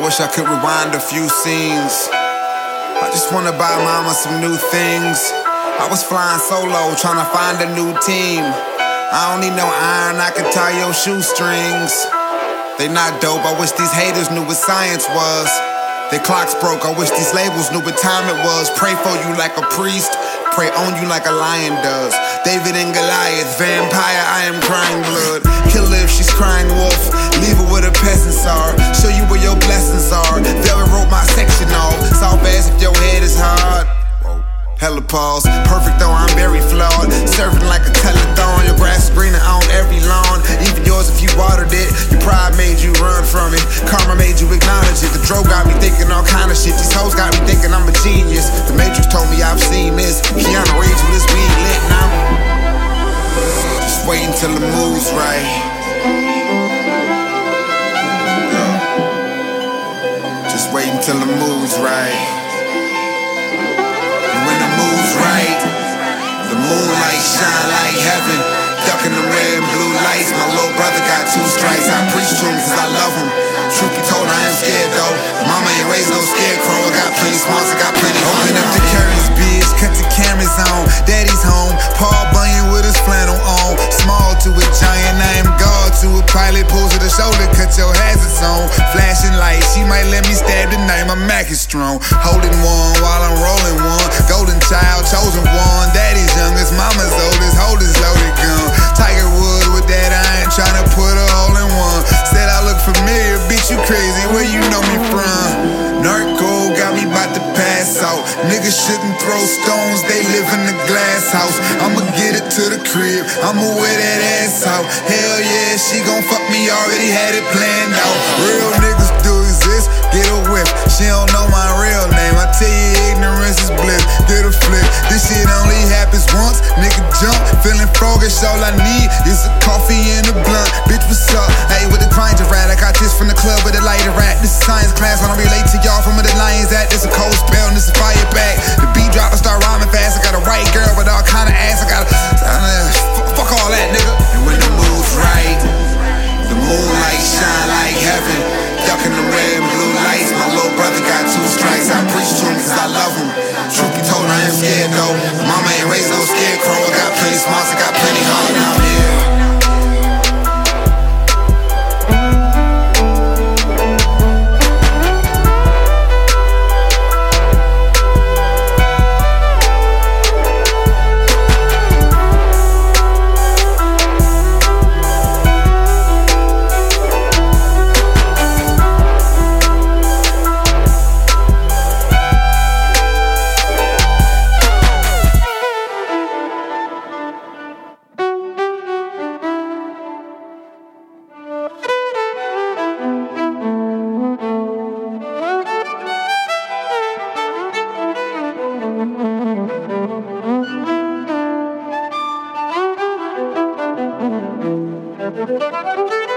wish I could rewind a few scenes. I just wanna buy mama some new things. I was flying solo, trying to find a new team. I don't need no iron, I can tie your shoestrings. They not dope, I wish these haters knew what science was. Their clocks broke, I wish these labels knew what time it was. Pray for you like a priest, pray on you like a lion does. David and Goliath, vampire, I am crying blood. Kill her if she's crying wolf, leave her where the peasants are. Show you where your blessings are. Velvet wrote my section off, soft ass if your head is hard. Hella pause, perfect though I'm very flawed. Serving like a telethon, your grass is greener on every lawn. Even yours if you watered it, your pride made you run from it. Karma made you acknowledge it. The drug got me thinking all kind of shit. These hoes got me thinking I'm a genius. The Matrix told me I've seen this. Keanu Reeves with his weed lit now. Just wait until the mood's right. Just wait until the mood's right. When the mood's right, the moonlight shine like heaven. Ducking the red and blue lights. My little brother got 2 strikes. I preach to him cause I love him. Truth be told, I am scared though. Mama ain't raised no scarecrow. I got plenty smarts, I got plenty home. Open up the curtains, bitch, cut the cameras on. Daddy's home, Paul Bunyan with his flannel on. Small to a giant, I am God to a pilot. Pulls to the shoulder, cut your hazards on. Flashing lights, she might let me stab tonight. My Mac is strong. Holding one while I'm rolling one. Golden child, chosen one. Daddy's youngest, mama's oldest. Hold his loaded gun. Tiger Woods with that iron, tryna put a hole in one. Said I look familiar, bitch, you crazy, where you know me from? Narco got me bout to pass out. Niggas shouldn't throw stones, they live in the glass house. I'ma get it to the crib, I'ma wear that ass out. Hell yeah, she gon' fuck me, already had it planned out. Real niggas do exist, get a whiff. She don't know my real name, I tell you ignorance is bliss. Get a flip, this shit only happens once. Nigga jump, feeling froggish, all I need is a coffee and a blunt. Bitch, what's up? Hey, with the grinder rat, I got this from the club with a lighter rat. This is science class, when I relate to y'all from where the lions at. This a cold spell and this a fire back. The beat drop, I start rhyming fast. I got a white girl with all kind of ass. I got fuck all that, nigga. And when the mood's right, the moonlight shine like heaven. Ducking the red and blue lights. My little brother got 2 strikes. I preach to him cause I love him. Truth be told, I am scared though. Mama ain't raised no scarecrow. I got plenty smarts, I got plenty hard out here. Thank you.